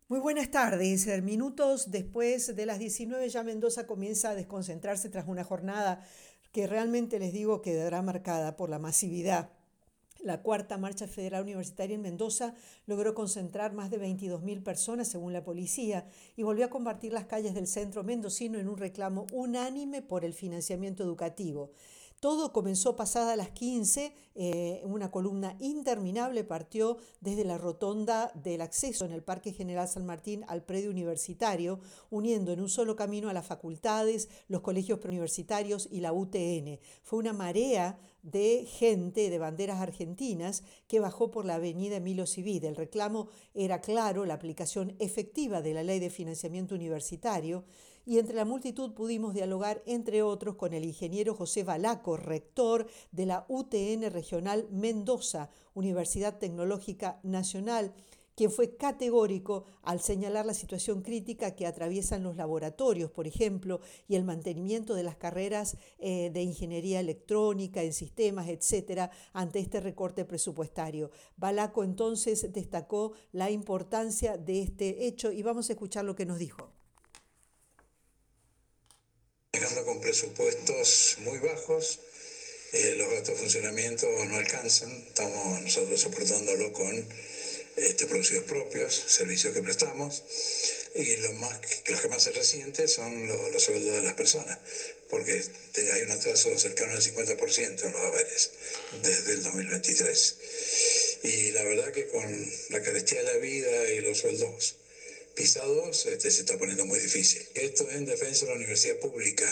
Muy buenas tardes. Minutos después de las 19 ya Mendoza comienza a desconcentrarse tras una jornada que realmente les digo quedará marcada por la masividad. La cuarta marcha federal universitaria en Mendoza logró concentrar más de 22.000 personas, según la policía, y volvió a convertir las calles del centro mendocino en un reclamo unánime por el financiamiento educativo. Todo comenzó pasada las 15, una columna interminable partió desde la rotonda del acceso en el Parque General San Martín al predio universitario, uniendo en un solo camino a las facultades, los colegios preuniversitarios y la UTN. Fue una marea de gente, de banderas argentinas, que bajó por la avenida Emilio Civil. El reclamo era claro, la aplicación efectiva de la ley de financiamiento universitario, y entre la multitud pudimos dialogar, entre otros, con el ingeniero José Balaco, rector de la UTN Regional Mendoza, Universidad Tecnológica Nacional, quien fue categórico al señalar la situación crítica que atraviesan los laboratorios, por ejemplo, y el mantenimiento de las carreras de ingeniería electrónica, en sistemas, etcétera, ante este recorte presupuestario. Balaco entonces destacó la importancia de este hecho y vamos a escuchar lo que nos dijo. Manejando con presupuestos muy bajos, los gastos de funcionamiento no alcanzan, estamos nosotros soportándolo con producidos propios, servicios que prestamos, y los que más se resienten son los sueldos de las personas, porque hay un atraso cercano al 50% en los haberes desde el 2023. Y la verdad que con la carestía de la vida y los sueldos pisados, se está poniendo muy difícil. Esto en defensa de la universidad pública,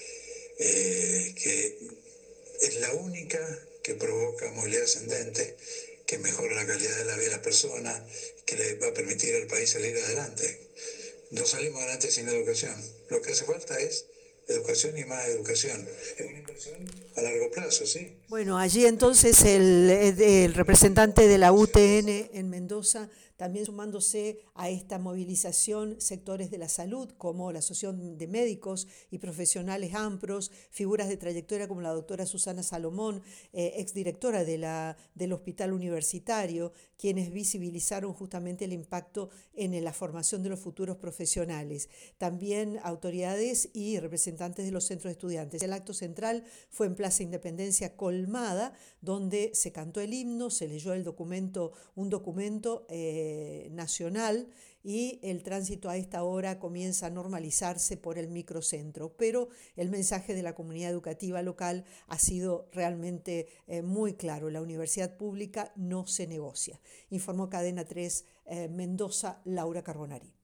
que es la única que provoca movilidad ascendente, que mejora la calidad de la vida de las personas, que le va a permitir al país salir adelante. No salimos adelante sin educación. Lo que hace falta es educación y más educación. Es una inversión a largo plazo, ¿sí? Bueno, allí entonces el representante de la UTN en Mendoza, también sumándose a esta movilización, sectores de la salud como la Asociación de Médicos y Profesionales AMPROS, figuras de trayectoria como la doctora Susana Salomón, exdirectora del Hospital Universitario, quienes visibilizaron justamente el impacto en la formación de los futuros profesionales. También autoridades y representantes de los centros de estudiantes. El acto central fue en Plaza Independencia colmada, donde se cantó el himno, se leyó un documento nacional, y el tránsito a esta hora comienza a normalizarse por el microcentro. Pero el mensaje de la comunidad educativa local ha sido realmente muy claro. La universidad pública no se negocia. Informó Cadena 3 Mendoza, Laura Carbonari.